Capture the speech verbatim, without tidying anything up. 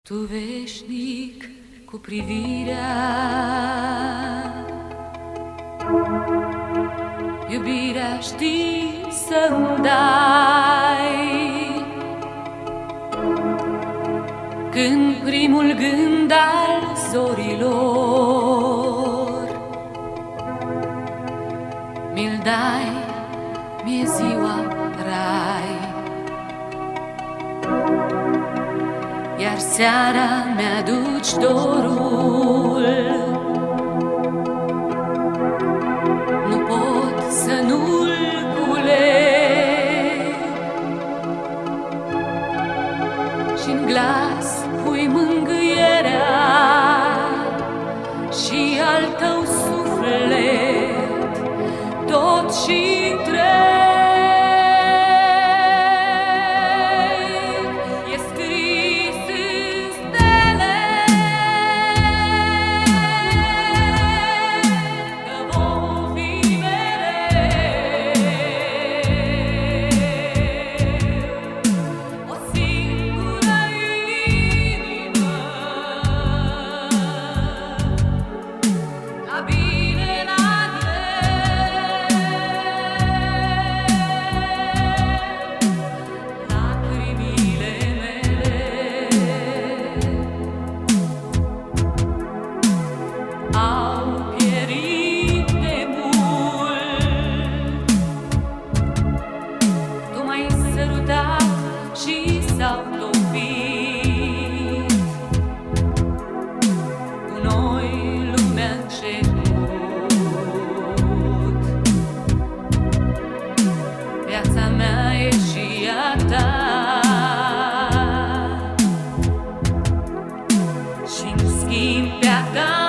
Tu veșnic cu privirea, iubirea știi să-mi dai. Când primul gând al zorilor mi-l dai, mi-e ziua rai. Iar seara mi-aduci dorul, nu pot să nu-l culeg. Și-n glas pui mângâierea și al tău suflet tot și întreg. Și s-au topit cu noi lumea început. Viața mea e și a ta și-n schimb pe-a ta.